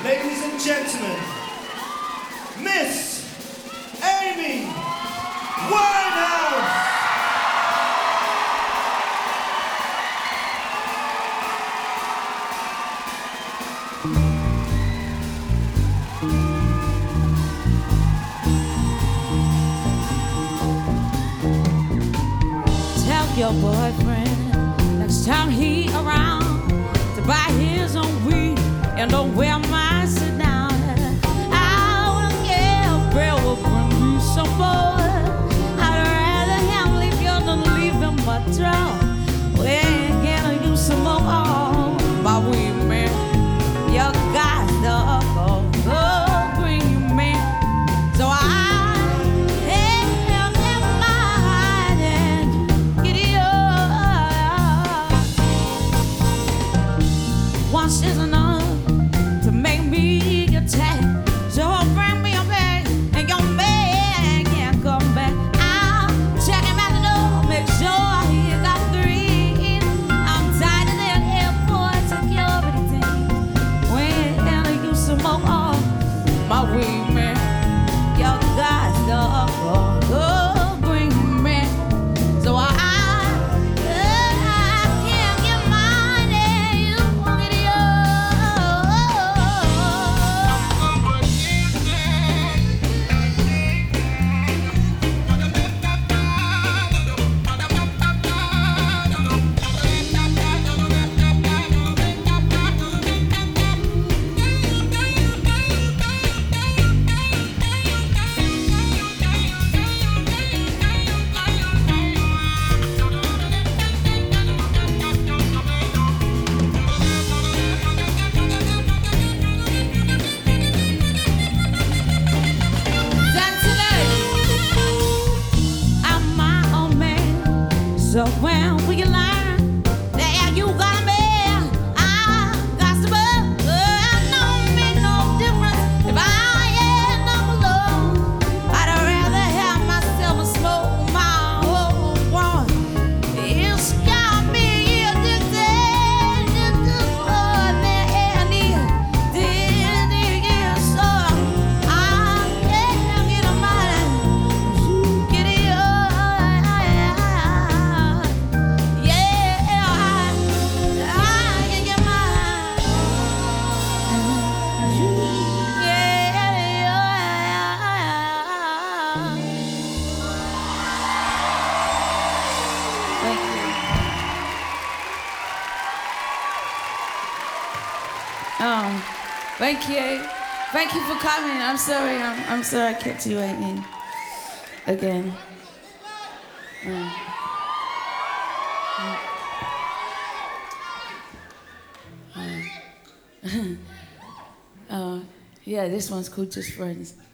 Ladies and gentlemen, Miss Amy Winehouse! Tell your boyfriend next time he around to buy his own weed and don't wear my sit down. I will get bread will bring me some more. I'd rather him leave you than leave him a draw. Well, can I use some more? My weed man, you got the go green man. So I once is enough to make me attack. So bring me a bag, and your man can't come back. I'll check him at the door, make sure he got three. I'm tired of that airport security team. When you some more, my weed man, your guy's the go green man. So I so when we can learn that you got a man, I got to move. It don't make no difference if I end up alone. I'd rather have myself a smoke my whole one. It's got me addicted to more than any so I can't get a mind. You get it. Thank you. Thank you for coming. I'm sorry. I'm sorry I kept you waiting again. Yeah, this one's called Just Friends.